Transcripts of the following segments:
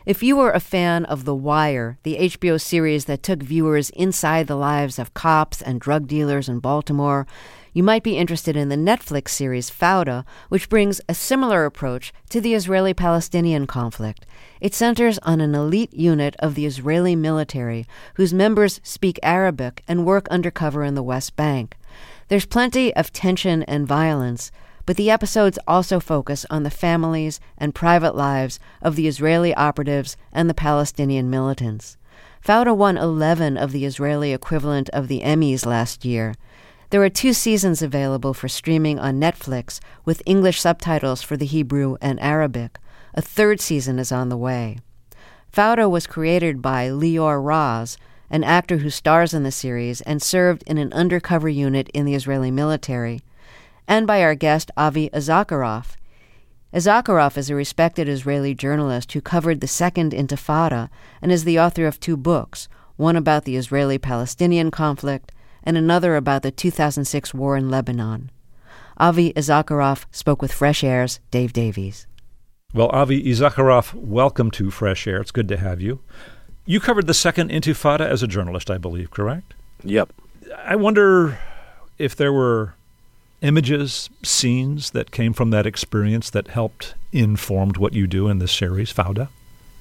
If you were a fan of The Wire, the HBO series that took viewers inside the lives of cops and drug dealers in Baltimore, you might be interested in the Netflix series Fauda, which brings a similar approach to the Israeli-Palestinian conflict. It centers on an elite unit of the Israeli military whose members speak Arabic and work undercover in the West Bank. There's plenty of tension and violence, but the episodes also focus on the families and private lives of the Israeli operatives and the Palestinian militants. Fauda won 11 of the Israeli equivalent of the Emmys last year. There are 2 seasons available for streaming on Netflix with English subtitles for the Hebrew and Arabic. A 3rd season is on the way. Fauda was created by Lior Raz, an actor who stars in the series and served in an undercover unit in the Israeli military, and by our guest Avi Issacharoff. Issacharoff is a respected Israeli journalist who covered the Second Intifada and is the author of 2 books, one about the Israeli-Palestinian conflict and another about the 2006 war in Lebanon. Avi Issacharoff spoke with Fresh Air's Dave Davies. Well, Avi Issacharoff, welcome to Fresh Air. It's good to have you. You covered the Second Intifada as a journalist, I believe, correct? Yep. I wonder if there were images, scenes that came from that experience that helped informed what you do in this series, Fauda?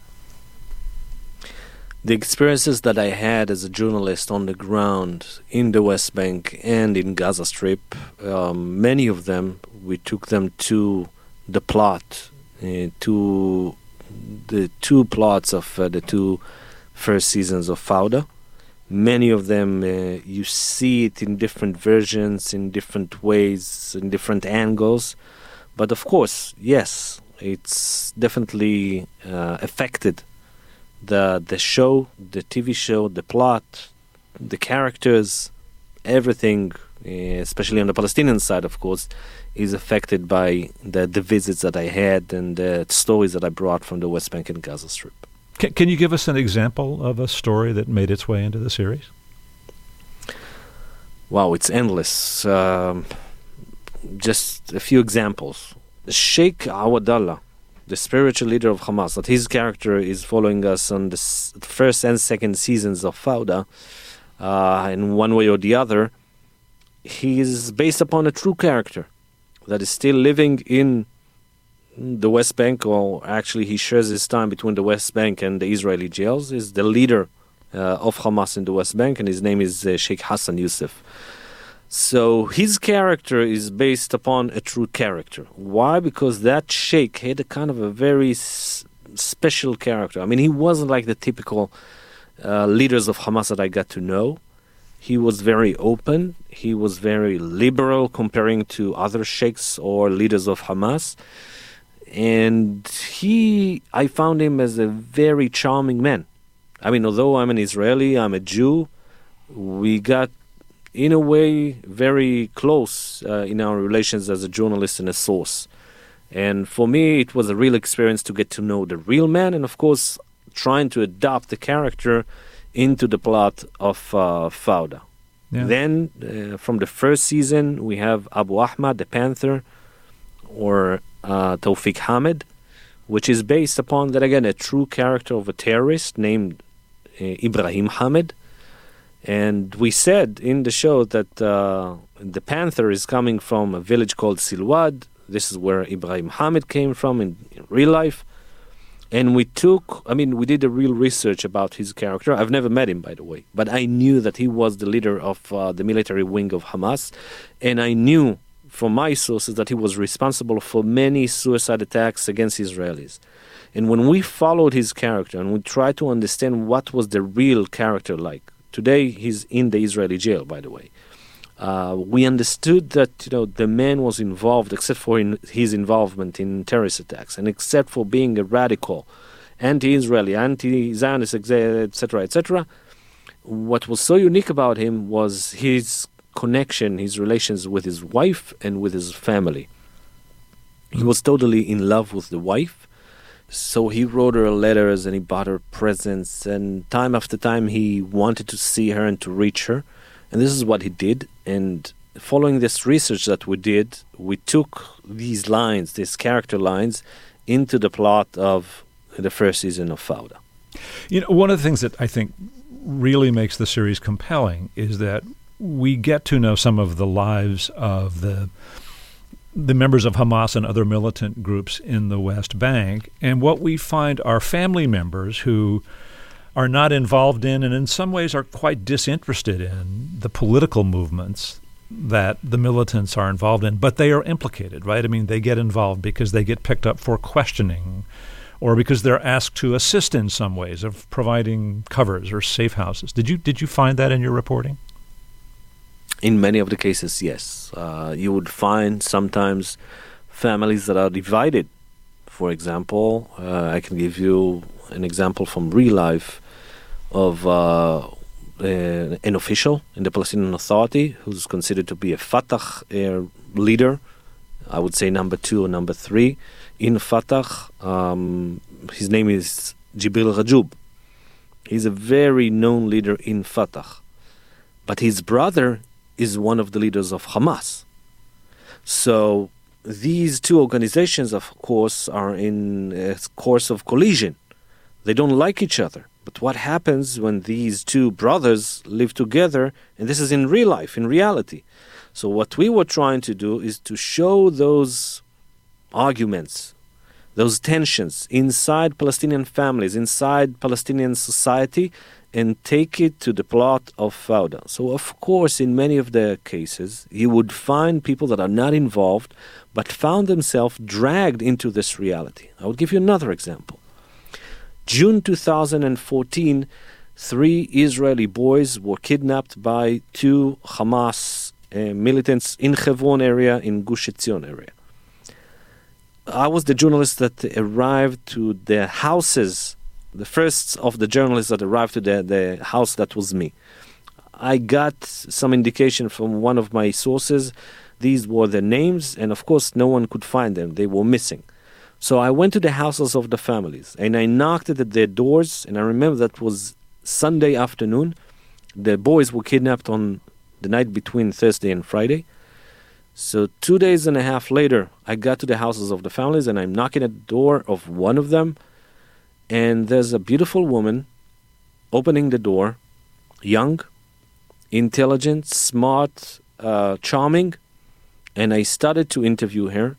The experiences that I had as a journalist on the ground in the West Bank and in Gaza Strip, many of them, we took them to the plot, to the 2 plots of the 2 first seasons of Fauda. Many of them, you see it in different versions, in different ways, in different angles. But of course, yes, it's definitely affected the show, the TV show, the plot, the characters, everything, especially on the Palestinian side, of course, is affected by the visits that I had and the stories that I brought from the West Bank and Gaza Strip. Can you give us an example of a story that made its way into the series? Wow, it's endless. Just a few examples. Sheikh Awadallah, the spiritual leader of Hamas, that his character is following us on the first and second seasons of Fauda, in one way or the other, he is based upon a true character that is still living in the West Bank, or actually he shares his time between the West Bank and the Israeli jails. Is the leader of Hamas in the West Bank, and his name is Sheikh Hassan Youssef. So his character is based upon a true character. Why? Because that sheikh had a kind of a very special character. I mean, he wasn't like the typical leaders of Hamas that I got to know. He was very open. He was very liberal comparing to other sheikhs or leaders of Hamas. And I found him as a very charming man. I mean, although I'm an Israeli, I'm a Jew, we got, in a way, very close in our relations as a journalist and a source. And for me, it was a real experience to get to know the real man, and of course, trying to adopt the character into the plot of Fauda. Yeah. Then, from the first season, we have Abu Ahmad, the Panther, or Tawfiq Hamid, which is based upon, that again, a true character of a terrorist named Ibrahim Hamid. And we said in the show that the Panther is coming from a village called Silwad. This is where Ibrahim Hamid came from in real life. And we did a real research about his character. I've never met him, by the way, but I knew that he was the leader of the military wing of Hamas. And I knew from my sources that he was responsible for many suicide attacks against Israelis. And when we followed his character and we tried to understand what was the real character like, today he's in the Israeli jail, by the way, we understood that the man was involved, except for his involvement in terrorist attacks, and except for being a radical, anti-Israeli, anti-Zionist, etc., etc. What was so unique about him was his connection, his relations with his wife and with his family. He was totally in love with the wife, so he wrote her letters and he bought her presents, and time after time he wanted to see her and to reach her. And this is what he did. And following this research that we did, we took these lines, these character lines, into the plot of the first season of Fauda. You know, one of the things that I think really makes the series compelling is that we get to know some of the lives of the members of Hamas and other militant groups in the West Bank, and what we find are family members who are not involved in, and in some ways are quite disinterested in, the political movements that the militants are involved in, but they are implicated, right? I mean, they get involved because they get picked up for questioning or because they're asked to assist in some ways of providing covers or safe houses. Did you find that in your reporting? In many of the cases, yes. You would find sometimes families that are divided. For example, I can give you an example from real life of an official in the Palestinian Authority who's considered to be a Fatah leader, I would say number 2 or number 3 in Fatah. His name is Jibril Rajoub. He's a very known leader in Fatah. But his brother is one of the leaders of Hamas. So these two organizations, of course, are in a course of collision. They don't like each other. But what happens when these two brothers live together, and this is in real life, in reality. So what we were trying to do is to show those arguments, those tensions inside Palestinian families, inside Palestinian society, and take it to the plot of Fauda. So, of course, in many of the cases, you would find people that are not involved, but found themselves dragged into this reality. I will give you another example. June 2014, 3 Israeli boys were kidnapped by 2 Hamas militants in Hebron area, in Gush Etzion area. I was the journalist that arrived to the houses, the first of the journalists that arrived to the house that was me. I got some indication from one of my sources. These were the names, and of course no one could find them. They were missing. So I went to the houses of the families, and I knocked at their doors, and I remember that was Sunday afternoon. The boys were kidnapped on the night between Thursday and Friday. So 2 days and a half later, I got to the houses of the families, and I'm knocking at the door of one of them, and there's a beautiful woman opening the door, young, intelligent, smart, charming, and I started to interview her.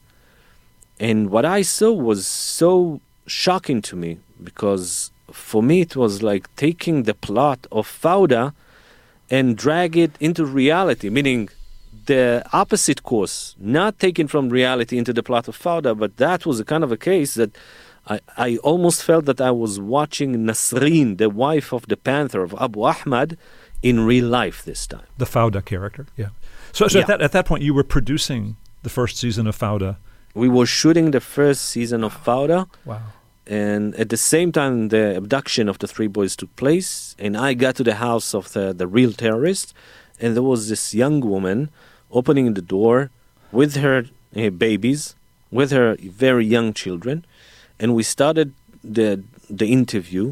And what I saw was so shocking to me, because for me it was like taking the plot of Fauda and drag it into reality, meaning the opposite course, not taken from reality into the plot of Fauda, but that was a kind of a case that I almost felt that I was watching Nasreen, the wife of the Panther of Abu Ahmad, in real life this time. The Fauda character, yeah. So yeah. At that point, you were producing the first season of Fauda. We were shooting the first season of Fauda. Wow. And at the same time, the abduction of the 3 boys took place, and I got to the house of the real terrorist, and there was this young woman opening the door with her babies, with her very young children, and we started the interview.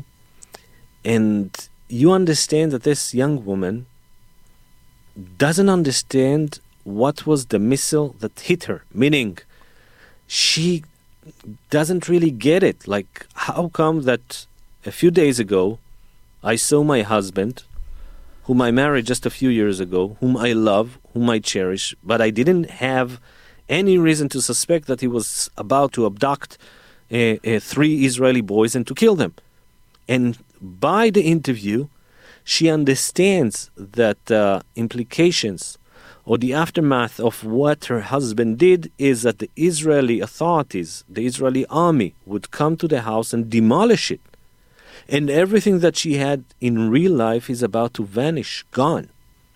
And you understand that this young woman doesn't understand what was the missile that hit her, meaning she doesn't really get it. Like, how come that a few days ago I saw my husband, whom I married just a few years ago, whom I love, whom I cherish, but I didn't have any reason to suspect that he was about to abduct 3 Israeli boys and to kill them. And by the interview, she understands that implications or the aftermath of what her husband did is that the Israeli authorities, the Israeli army, would come to the house and demolish it. And everything that she had in real life is about to vanish, gone.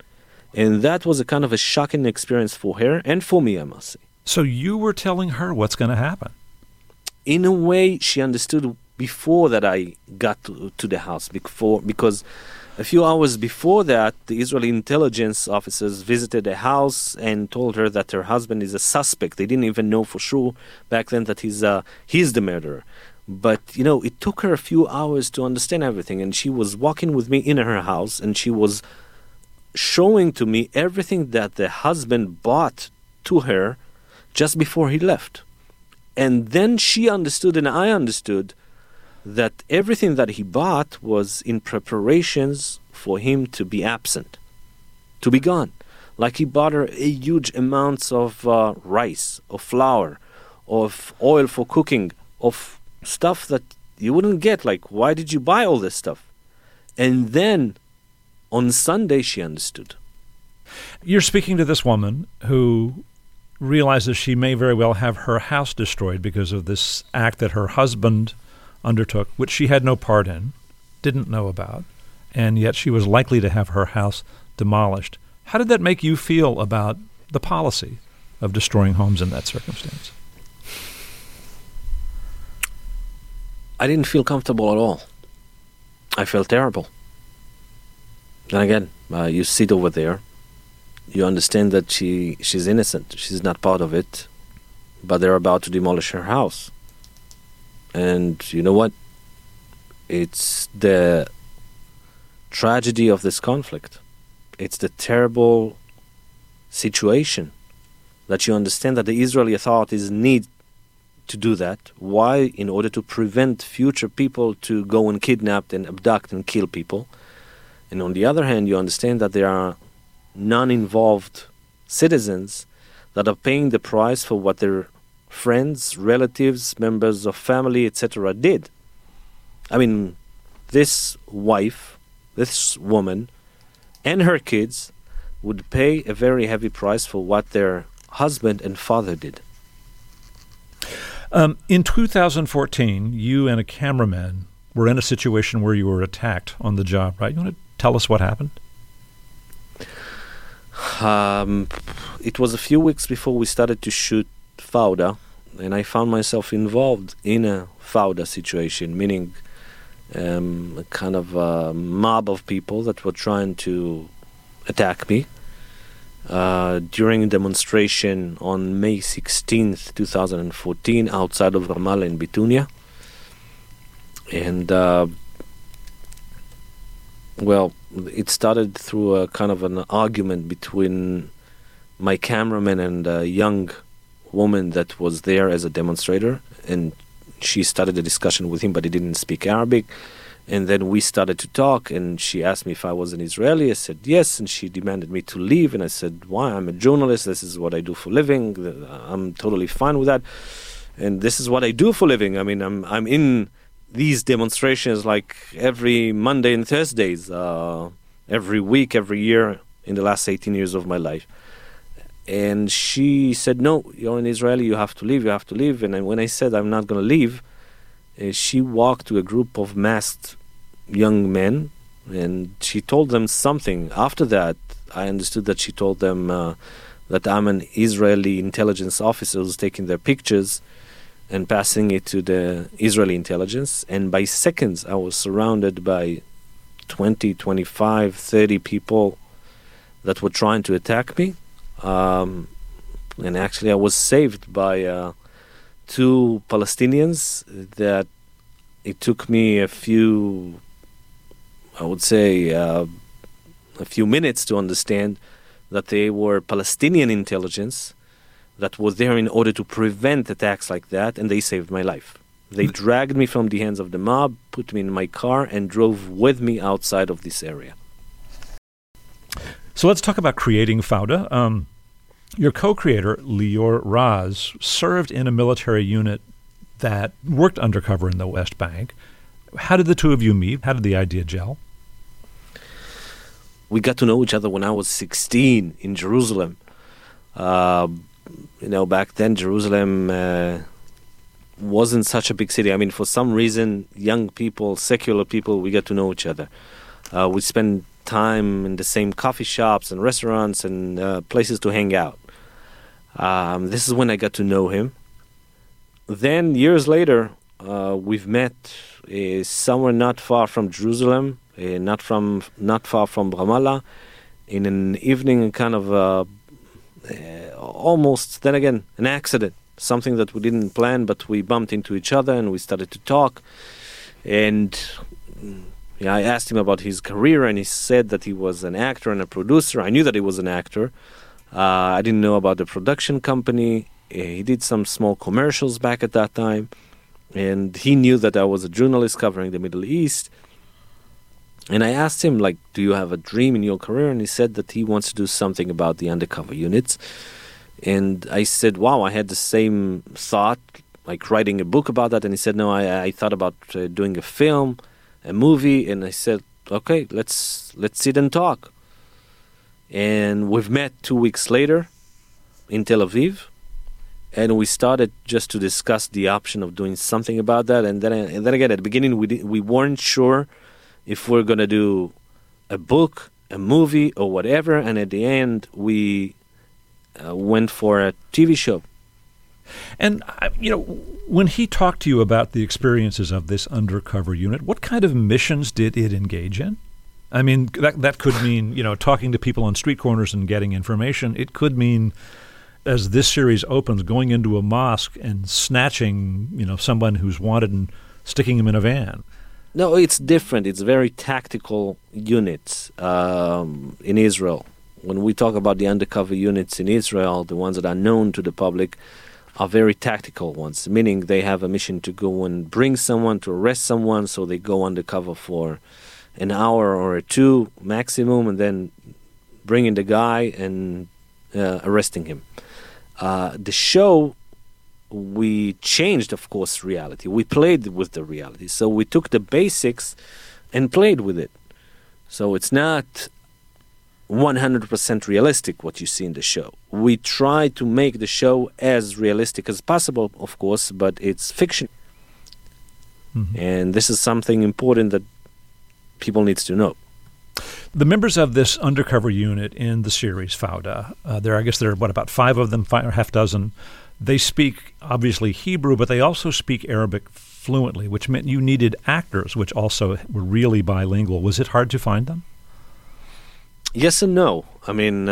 And that was a kind of a shocking experience for her and for me, I must say. So you were telling her what's going to happen? In a way, she understood before that I got to the house, because a few hours before that, the Israeli intelligence officers visited the house and told her that her husband is a suspect. They didn't even know for sure back then that he's the murderer. But, it took her a few hours to understand everything. And she was walking with me in her house, and she was showing to me everything that the husband bought to her just before he left. And then she understood, and I understood, that everything that he bought was in preparations for him to be absent, to be gone. Like he bought her a huge amounts of rice, of flour, of oil for cooking, of stuff that you wouldn't get. Like, why did you buy all this stuff? And then on Sunday she understood. You're speaking to this woman who realizes she may very well have her house destroyed because of this act that her husband undertook, which she had no part in, didn't know about, and yet she was likely to have her house demolished. How did that make you feel about the policy of destroying homes in that circumstance? I didn't feel comfortable at all. I felt terrible. And again, you sit over there, you understand that she's innocent, she's not part of it, but they're about to demolish her house. And you know what? It's the tragedy of this conflict. It's the terrible situation that you understand that the Israeli authorities need to do that. Why? In order to prevent future people to go and kidnap and abduct and kill people. And on the other hand, you understand that there are non-involved citizens that are paying the price for what their friends, relatives, members of family, etc. did. I mean, this wife, this woman, and her kids would pay a very heavy price for what their husband and father did. In 2014, you and a cameraman were in a situation where you were attacked on the job, right? You want to tell us what happened? It was a few weeks before we started to shoot Fauda, and I found myself involved in a Fauda situation, meaning a kind of a mob of people that were trying to attack me during a demonstration on May 16th, 2014, outside of Ramallah in Bitunia. And, well, it started through a kind of an argument between my cameraman and a young woman that was there as a demonstrator, and she started a discussion with him, but he didn't speak Arabic. And then we started to talk, and she asked me if I was an Israeli. I said yes, and she demanded me to leave, and I said, why? I'm a journalist, this is what I do for a living, I'm totally fine with that, and this is what I do for a living. I mean, I'm in these demonstrations like every Monday and Thursdays, every week, every year in the last 18 years of my life. And she said, no, you're an Israeli, you have to leave. And when I said I'm not going to leave, she walked to a group of masked young men, and she told them something. After that, I understood that she told them that I'm an Israeli intelligence officer who's taking their pictures and passing it to the Israeli intelligence. And by seconds, I was surrounded by 20, 25, 30 people that were trying to attack me. And actually, I was saved by two Palestinians that it took me a few minutes to understand that they were Palestinian intelligence that was there in order to prevent attacks like that, and they saved my life. They dragged me from the hands of the mob, put me in my car, and drove with me outside of this area. So let's talk about creating Fauda. Your co-creator, Lior Raz, served in a military unit that worked undercover in the West Bank. How did the two of you meet? How did the idea gel? We got to know each other when I was 16 in Jerusalem. Back then Jerusalem wasn't such a big city. I mean, for some reason, young people, secular people, we got to know each other. We spent time in the same coffee shops and restaurants and places to hang out. This is when I got to know him. Then, years later, we've met somewhere not far from Jerusalem, not far from Ramallah, in an evening, kind of almost, then again, an accident, something that we didn't plan, but we bumped into each other and we started to talk. And I asked him about his career, and he said that he was an actor and a producer. I knew that he was an actor. I didn't know about the production company. He did some small commercials back at that time. And he knew that I was a journalist covering the Middle East. And I asked him, like, do you have a dream in your career? And he said that he wants to do something about the undercover units. And I said, wow, I had the same thought, like writing a book about that. And he said, no, I thought about doing a film, a movie. And I said, okay, let's sit and talk. And we've met 2 weeks later in Tel Aviv. And we started just to discuss the option of doing something about that. And then again, at the beginning, we weren't sure if we're going to do a book, a movie, or whatever. And at the end, we went for a TV show. And, when he talked to you about the experiences of this undercover unit, what kind of missions did it engage in? I mean, that could mean, talking to people on street corners and getting information. It could mean, as this series opens, going into a mosque and snatching, someone who's wanted and sticking him in a van. No, it's different. It's very tactical units in Israel. When we talk about the undercover units in Israel, the ones that are known to the public are very tactical ones, meaning they have a mission to go and bring someone, to arrest someone, so they go undercover for an hour or two maximum, and then bringing the guy and arresting him. The show, we changed, of course, reality. We played with the reality. So we took the basics and played with it. So it's not 100% realistic what you see in the show. We try to make the show as realistic as possible, of course, but it's fiction. Mm-hmm. And this is something important that people need to know. The members of this undercover unit in the series, Fauda, there are about 5 of them, 5 or half dozen. They speak, obviously, Hebrew, but they also speak Arabic fluently, which meant you needed actors, which also were really bilingual. Was it hard to find them? Yes and no. I mean,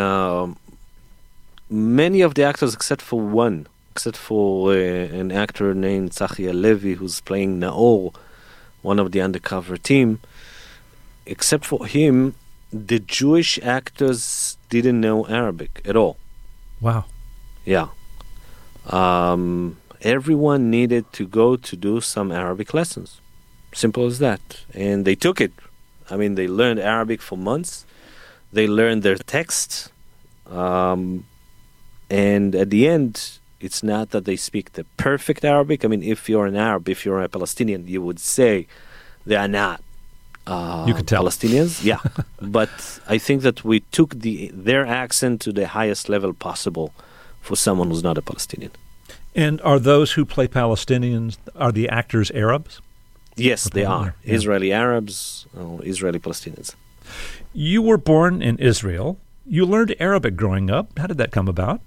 many of the actors, except for an actor named Tzachi Levi, who's playing Naor, one of the undercover team, except for him, the Jewish actors didn't know Arabic at all. Wow. Yeah. Everyone needed to go to do some Arabic lessons. Simple as that. And they took it. I mean, they learned Arabic for months. They learned their text. And at the end, it's not that they speak the perfect Arabic. I mean, if you're an Arab, if you're a Palestinian, you would say they are not you could tell. Palestinians. Yeah. But I think that we took their accent to the highest level possible for someone who's not a Palestinian. And are those who play Palestinians, are the actors Arabs? Yes, they are. Yeah. Israeli Arabs, Israeli Palestinians. You were born in Israel. You learned Arabic growing up. How did that come about?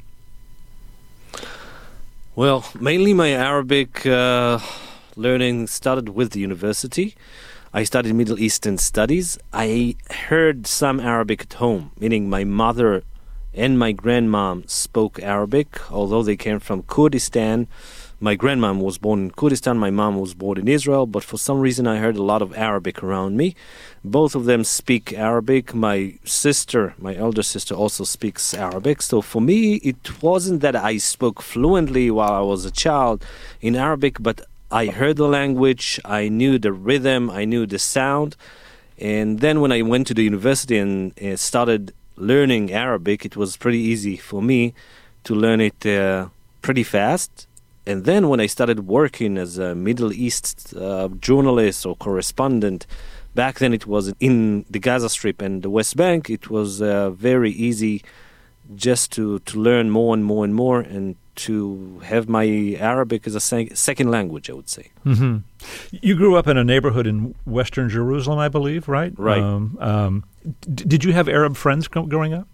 Well, mainly my Arabic learning started with the university. I studied Middle Eastern studies. I heard some Arabic at home, meaning my mother and my grandmom spoke Arabic, although they came from Kurdistan. My grandmom was born in Kurdistan, my mom was born in Israel, but for some reason I heard a lot of Arabic around me. Both of them speak Arabic. My elder sister, also speaks Arabic. So for me, it wasn't that I spoke fluently while I was a child in Arabic, but I heard the language, I knew the rhythm, I knew the sound. And then when I went to the university and started learning Arabic, it was pretty easy for me to learn it pretty fast. And then when I started working as a Middle East journalist or correspondent, back then it was in the Gaza Strip and the West Bank, it was very easy just to learn more and more and more and to have my Arabic as a second language, I would say. Mm-hmm. You grew up in a neighborhood in Western Jerusalem, I believe, right? Right. Did you have Arab friends growing up?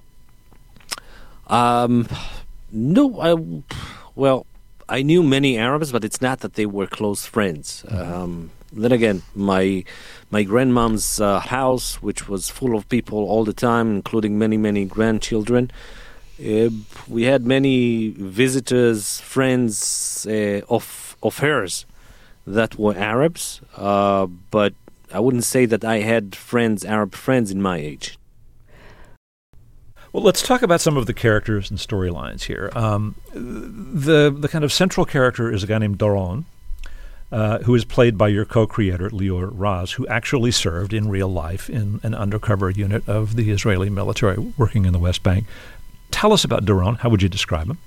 No, I knew many Arabs, but it's not that they were close friends. Then again, my grandmom's house, which was full of people all the time, including many, many grandchildren, we had many visitors, friends of hers that were Arabs, but I wouldn't say that I had Arab friends in my age. Well, let's talk about some of the characters and storylines here. The kind of central character is a guy named Doron, who is played by your co-creator, Lior Raz, who actually served in real life in an undercover unit of the Israeli military working in the West Bank. Tell us about Doron. How would you describe him?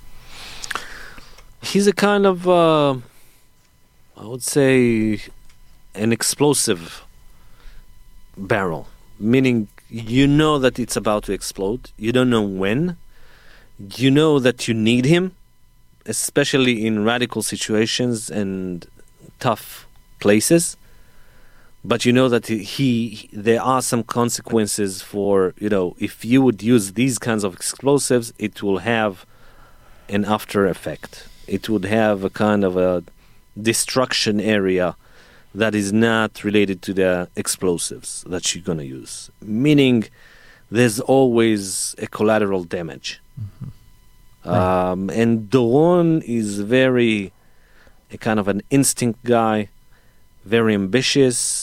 He's a kind of, I would say, an explosive barrel, meaning you know that it's about to explode. You don't know when. You know that you need him, especially in radical situations and tough places. But you know that there are some consequences for, if you would use these kinds of explosives, it will have an after effect. It would have a kind of a destruction area that is not related to the explosives that you're going to use. Meaning there's always a collateral damage. Mm-hmm. Right. And Doron is a kind of an instinct guy, very ambitious,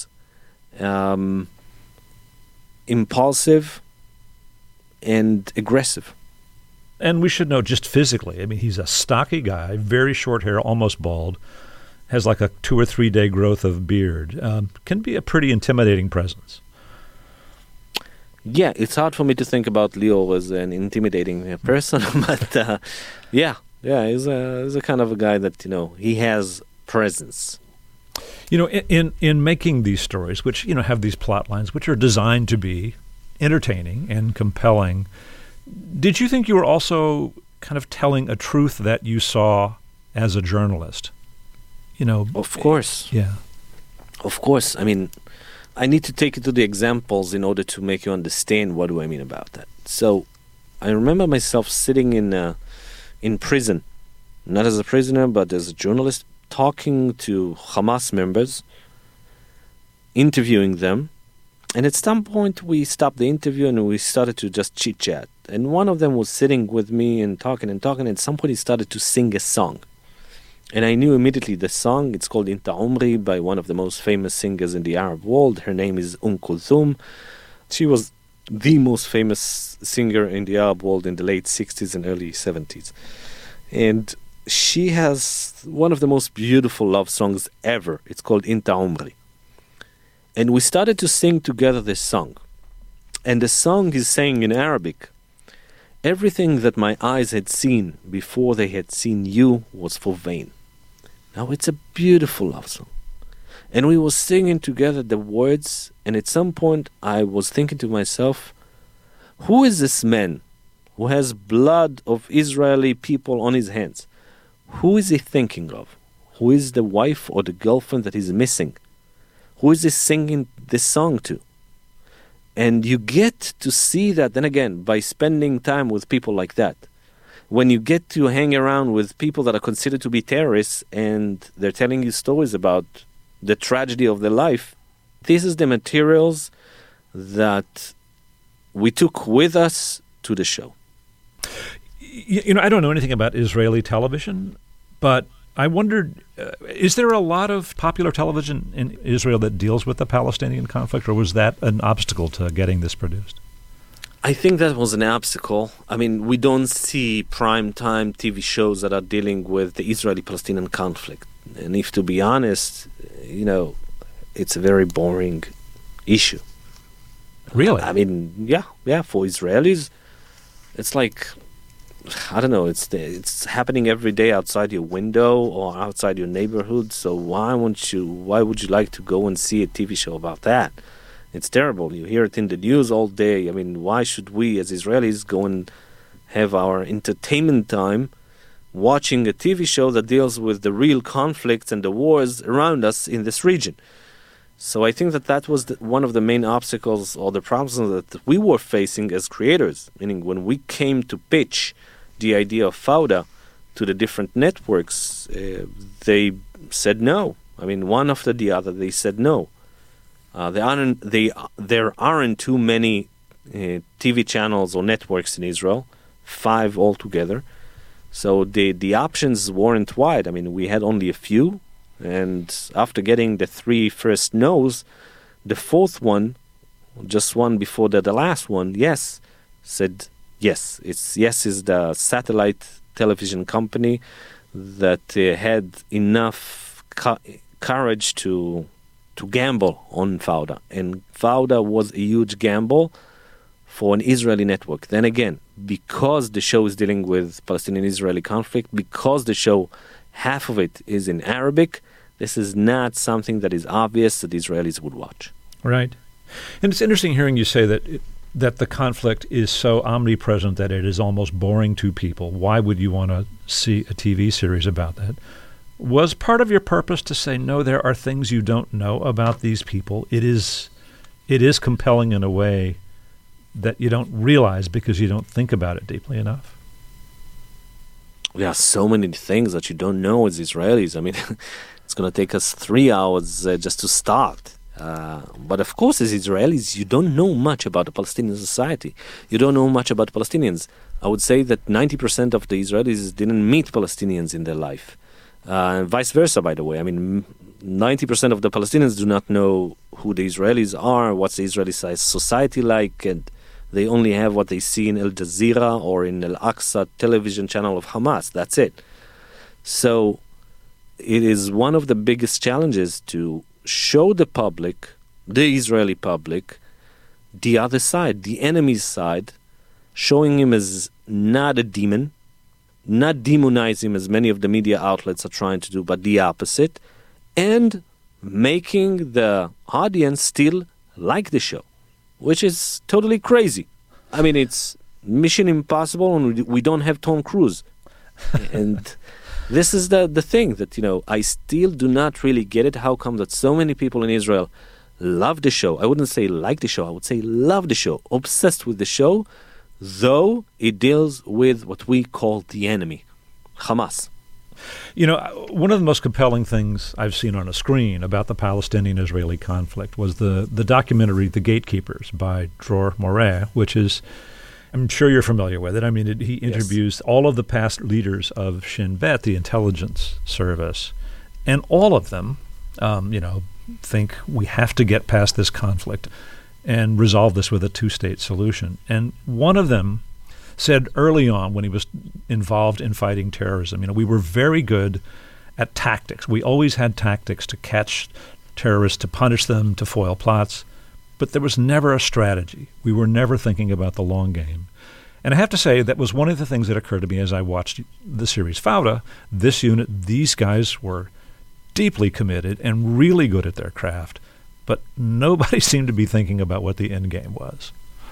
impulsive, and aggressive. And we should know just physically, he's a stocky guy, very short hair, almost bald, has like a 2 or 3 day growth of beard, can be a pretty intimidating presence. Yeah, it's hard for me to think about Leo as an intimidating person, but he's a kind of a guy that, he has presence. In making these stories, which, have these plot lines, which are designed to be entertaining and compelling, did you think you were also kind of telling a truth that you saw as a journalist? Of course. Yeah. Of course. I need to take you to the examples in order to make you understand what do I mean about that. So, I remember myself sitting in prison, not as a prisoner, but as a journalist, talking to Hamas members, interviewing them, and at some point we stopped the interview and we started to just chit-chat. And one of them was sitting with me and talking, and at some point he started to sing a song. And I knew immediately the song. It's called Inta Umri by one of the most famous singers in the Arab world. Her name is Kulthum. She was the most famous singer in the Arab world in the late 60s and early 70s. And she has one of the most beautiful love songs ever. It's called Inta Umri. And we started to sing together this song. And the song is saying in Arabic, everything that my eyes had seen before they had seen you was for vain. Now it's a beautiful love song. And we were singing together the words, and at some point I was thinking to myself, who is this man who has blood of Israeli people on his hands? Who is he thinking of? Who is the wife or the girlfriend that he's missing? Who is he singing this song to? And you get to see that, then again, by spending time with people like that. When you get to hang around with people that are considered to be terrorists and they're telling you stories about the tragedy of their life, this is the materials that we took with us to the show. I don't know anything about Israeli television, but I wondered, is there a lot of popular television in Israel that deals with the Palestinian conflict, or was that an obstacle to getting this produced? I think that was an obstacle. We don't see prime-time TV shows that are dealing with the Israeli-Palestinian conflict. And if to be honest, it's a very boring issue. Really? Yeah, for Israelis, it's like, I don't know, it's happening every day outside your window or outside your neighborhood, so why would you like to go and see a TV show about that? It's terrible. You hear it in the news all day. Why should we as Israelis go and have our entertainment time watching a TV show that deals with the real conflicts and the wars around us in this region? So I think that was one of the main obstacles or the problems that we were facing as creators, meaning when we came to pitch the idea of Fauda to the different networks, they said no. One after the other, they said no. There aren't too many TV channels or networks in Israel, 5 altogether. So the options weren't wide. We had only a few. And after getting the 3 first no's, the 4th one, just one before the last one, Yes, said yes. Yes is the satellite television company that had enough courage to gamble on Fauda. And Fauda was a huge gamble for an Israeli network. Then again, because the show is dealing with Palestinian-Israeli conflict, because the show, half of it is in Arabic, this is not something that is obvious that Israelis would watch. Right. And it's interesting hearing you say that the conflict is so omnipresent that it is almost boring to people. Why would you want to see a TV series about that? Was part of your purpose to say, no, there are things you don't know about these people? It is compelling in a way that you don't realize because you don't think about it deeply enough. There are so many things that you don't know as Israelis. I mean, it's going to take us 3 hours just to start. But of course, as Israelis, you don't know much about the Palestinian society. You don't know much about Palestinians. I would say that 90% of the Israelis didn't meet Palestinians in their life. And vice versa, by the way. I mean, 90% of the Palestinians do not know who the Israelis are, what's the Israeli society like, and they only have what they see in Al Jazeera or in Al Aqsa television channel of Hamas. That's it. So it is one of the biggest challenges to show the public, the Israeli public, the other side, the enemy's side, showing him as not a demon, not demonize him as many of the media outlets are trying to do, but the opposite, and making the audience still like the show, which is totally crazy. I mean, it's Mission Impossible and we don't have Tom Cruise. And this is the thing that, I still do not really get it. How come that so many people in Israel love the show? I wouldn't say like the show. I would say love the show, obsessed with the show, though it deals with what we call the enemy, Hamas. One of the most compelling things I've seen on a screen about the Palestinian-Israeli conflict was the documentary The Gatekeepers by Dror Moreh, which is, I'm sure you're familiar with it. I mean, he interviews all of the past leaders of Shin Bet, the intelligence service, and all of them, think we have to get past this conflict and resolve this with a two-state solution. And one of them said early on when he was involved in fighting terrorism, we were very good at tactics. We always had tactics to catch terrorists, to punish them, to foil plots, but there was never a strategy. We were never thinking about the long game. And I have to say that was one of the things that occurred to me as I watched the series Fauda. This unit, these guys were deeply committed and really good at their craft, but nobody seemed to be thinking about what the end game was.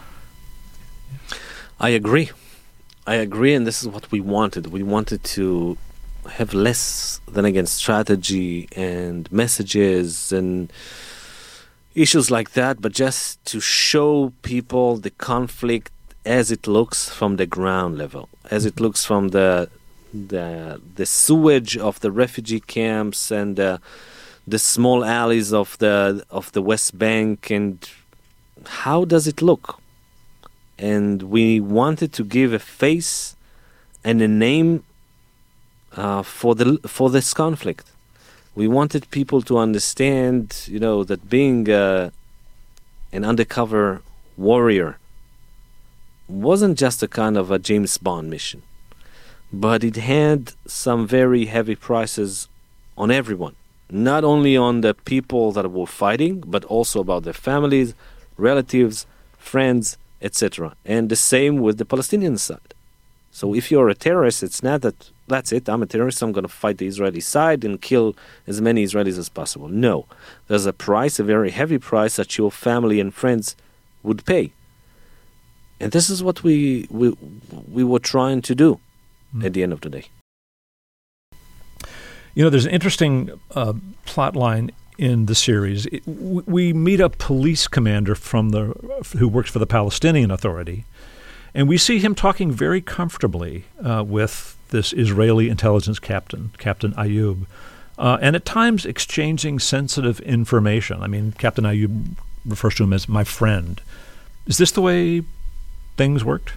I agree, and this is what we wanted. We wanted to have less than, again, strategy and messages and issues like that, but just to show people the conflict as it looks from the ground level, as it looks from the sewage of the refugee camps and the small alleys of the West Bank, and how does it look? And we wanted to give a face and a name for this conflict. We wanted people to understand, that being an undercover warrior wasn't just a kind of a James Bond mission, but it had some very heavy prices on everyone. Not only on the people that were fighting, but also about their families, relatives, friends, etc. And the same with the Palestinian side. So if you're a terrorist, it's not that, that's it, I'm a terrorist, I'm going to fight the Israeli side and kill as many Israelis as possible. No. There's a price, a very heavy price that your family and friends would pay. And this is what we were trying to do at the end of the day. There's an interesting plot line in the series. We meet a police commander who works for the Palestinian Authority, and we see him talking very comfortably with this Israeli intelligence captain, Captain Ayub, and at times exchanging sensitive information. I mean, Captain Ayub refers to him as my friend. Is this the way things worked?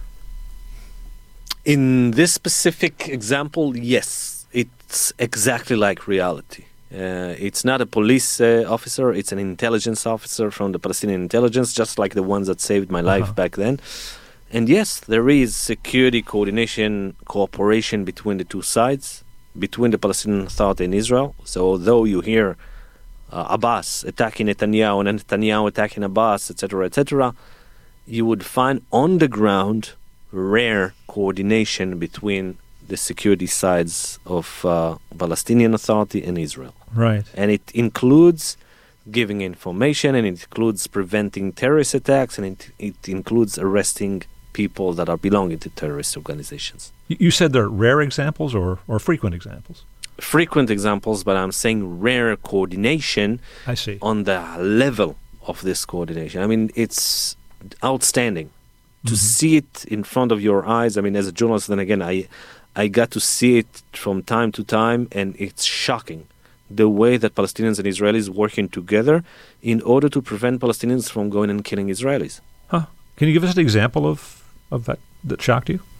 In this specific example, yes. It's exactly like reality. It's not a police officer, it's an intelligence officer from the Palestinian intelligence, just like the ones that saved my life back then. And yes, there is security coordination, cooperation between the two sides. between the Palestinian Authority and Israel. So although you hear Abbas attacking Netanyahu and Netanyahu attacking Abbas, etc., you would find on the ground rare coordination between the security sides of Palestinian Authority and Israel. Right. And it includes giving information, and it includes preventing terrorist attacks, and it includes arresting people that are belonging to terrorist organizations. You said they're rare examples or frequent examples? Frequent examples, but I'm saying rare coordination. I see. On the level of this coordination. I mean, it's outstanding to see it in front of your eyes. I mean, as a journalist, then again, I got to see it from time to time, and it's shocking the way that Palestinians and Israelis working together in order to prevent Palestinians from going and killing Israelis. Huh. Can you give us an example of that shocked you?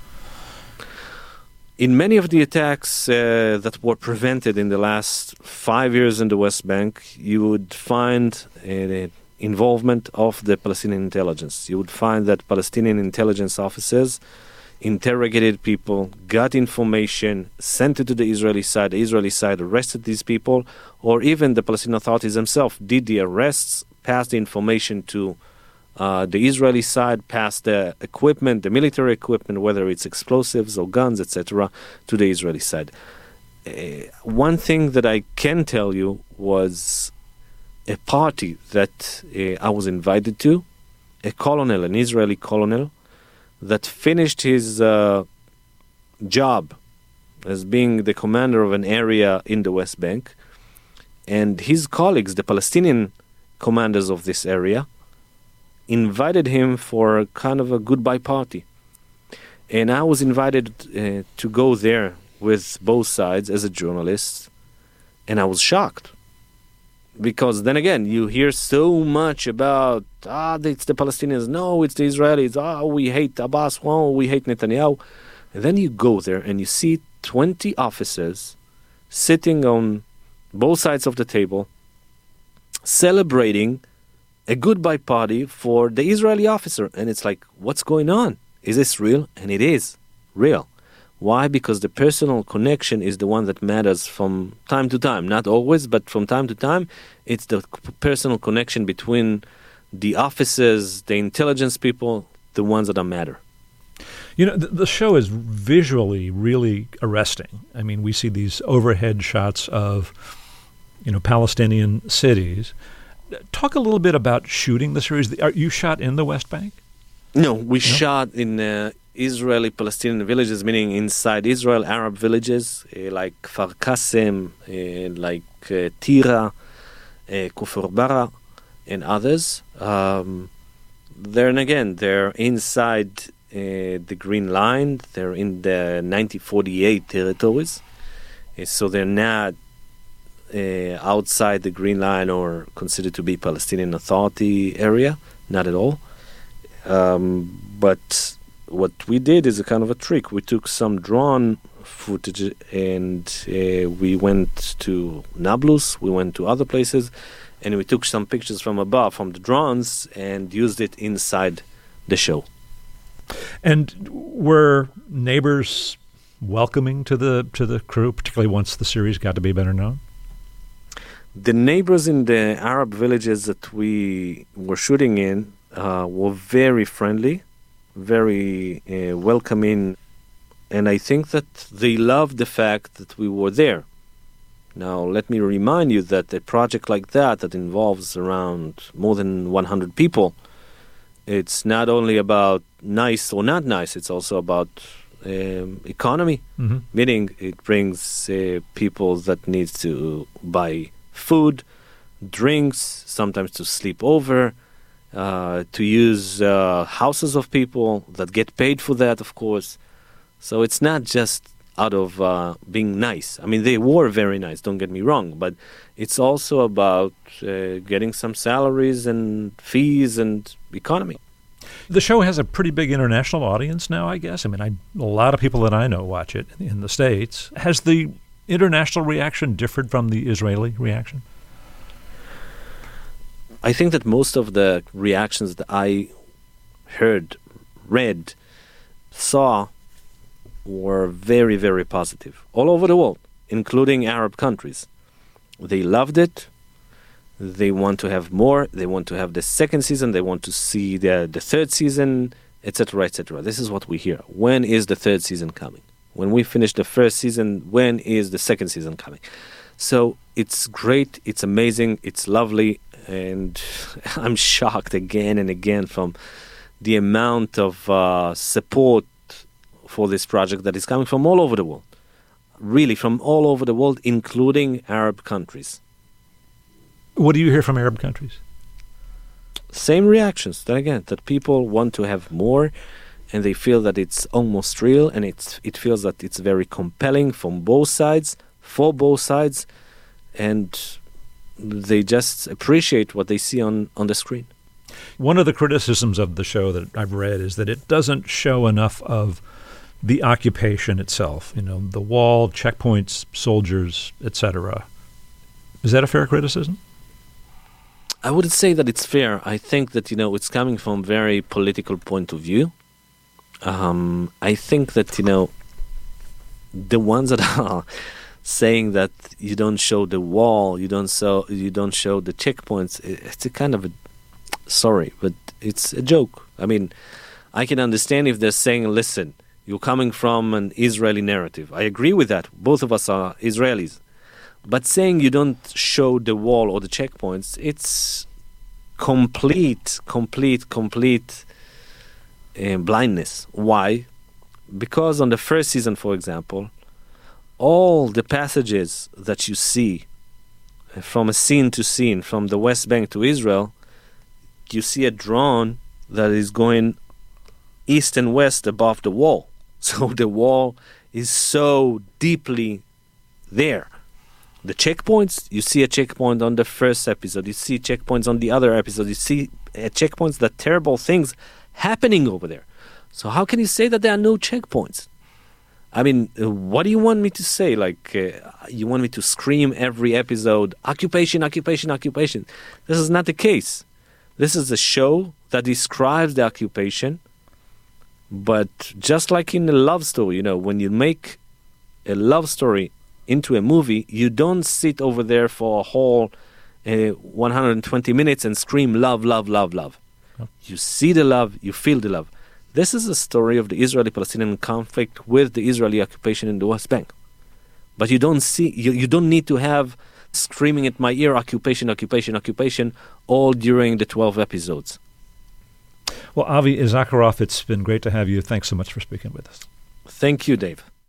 In many of the attacks that were prevented in the last 5 years in the West Bank, you would find involvement of the Palestinian intelligence. You would find that Palestinian intelligence officers interrogated people, got information, sent it to the Israeli side. The Israeli side arrested these people, or even the Palestinian authorities themselves did the arrests, passed the information to the Israeli side, passed the equipment, the military equipment, whether it's explosives or guns, etc., to the Israeli side. One thing that I can tell you was a party that I was invited to, a colonel, an Israeli colonel, that finished his job as being the commander of an area in the West Bank, and his colleagues, the Palestinian commanders of this area, invited him for kind of a goodbye party. And I was invited to go there with both sides as a journalist, and I was shocked. Because then again, you hear so much about, it's the Palestinians, no, it's the Israelis, we hate Abbas, we hate Netanyahu. And then you go there and you see 20 officers sitting on both sides of the table, celebrating a goodbye party for the Israeli officer. And it's like, what's going on? Is this real? And it is real. Why? Because the personal connection is the one that matters from time to time. Not always, but from time to time, it's the personal connection between the officers, the intelligence people, the ones that matter. You know, the show is visually really arresting. I mean, we see these overhead shots of, Palestinian cities. Talk a little bit about shooting the series. Are you shot in the West Bank? No, we shot in Israeli-Palestinian villages, meaning inside Israel, Arab villages like Kfar Qasem, like Tira, Kufr Bara, and others. They're inside the Green Line. They're in the 1948 territories. So they're not outside the Green Line or considered to be Palestinian Authority area. Not at all. But what we did is a kind of a trick. We took some drone footage and we went to Nablus, we went to other places, and we took some pictures from above, from the drones, and used it inside the show. And were neighbors welcoming to the crew, particularly once the series got to be better known? The neighbors in the Arab villages that we were shooting in were very friendly, very welcoming, and I think that they loved the fact that we were there. Now, let me remind you that a project like that involves around more than 100 people, it's not only about nice or not nice, it's also about economy, meaning it brings people that need to buy food, drinks, sometimes to sleep over, to use houses of people that get paid for that, of course. So it's not just out of being nice. I mean, they were very nice, don't get me wrong, but it's also about getting some salaries and fees and economy. The show has a pretty big international audience now, I guess. I mean, a lot of people that I know watch it in the States. Has the international reaction differed from the Israeli reaction? I think that most of the reactions that I heard, read, saw were very, very positive all over the world, including Arab countries. They loved it. They want to have more. They want to have the second season. They want to see the third season, etc., etc. This is what we hear. When is the third season coming? When we finish the first season, when is the second season coming? So it's great. It's amazing. It's lovely. And I'm shocked again and again from the amount of support for this project that is coming from all over the world. Really, from all over the world, including Arab countries. What do you hear from Arab countries? Same reactions. Then again, that people want to have more, and they feel that it's almost real, and it feels that it's very compelling from both sides, for both sides, and they just appreciate what they see on the screen. One of the criticisms of the show that I've read is that it doesn't show enough of the occupation itself, the wall, checkpoints, soldiers, etc. Is that a fair criticism? I wouldn't say that it's fair. I think that, it's coming from a very political point of view. I think that, the ones that are saying that you don't show the wall, you don't show the checkpoints, it's a kind of sorry, but it's a joke. I mean, I can understand if they're saying, listen, you're coming from an Israeli narrative. I agree with that. Both of us are Israelis. But saying you don't show the wall or the checkpoints, it's complete blindness. Why? Because on the first season, for example, all the passages that you see from a scene to scene, from the West Bank to Israel, you see a drone that is going east and west above the wall. So the wall is so deeply there. The checkpoints, you see a checkpoint on the first episode, you see checkpoints on the other episode, you see checkpoints, that terrible things happening over there. So how can you say that there are no checkpoints? I mean, what do you want me to say? You want me to scream every episode, occupation, occupation, occupation. This is not the case. This is a show that describes the occupation, but just like in a love story, when you make a love story into a movie, you don't sit over there for a whole 120 minutes and scream love, love, love, love. Oh. You see the love, you feel the love. This is a story of the Israeli-Palestinian conflict with the Israeli occupation in the West Bank. But you don't see, you don't need to have screaming at my ear, occupation, occupation, occupation, all during the 12 episodes. Well, Avi Issacharoff, it's been great to have you. Thanks so much for speaking with us. Thank you, Dave.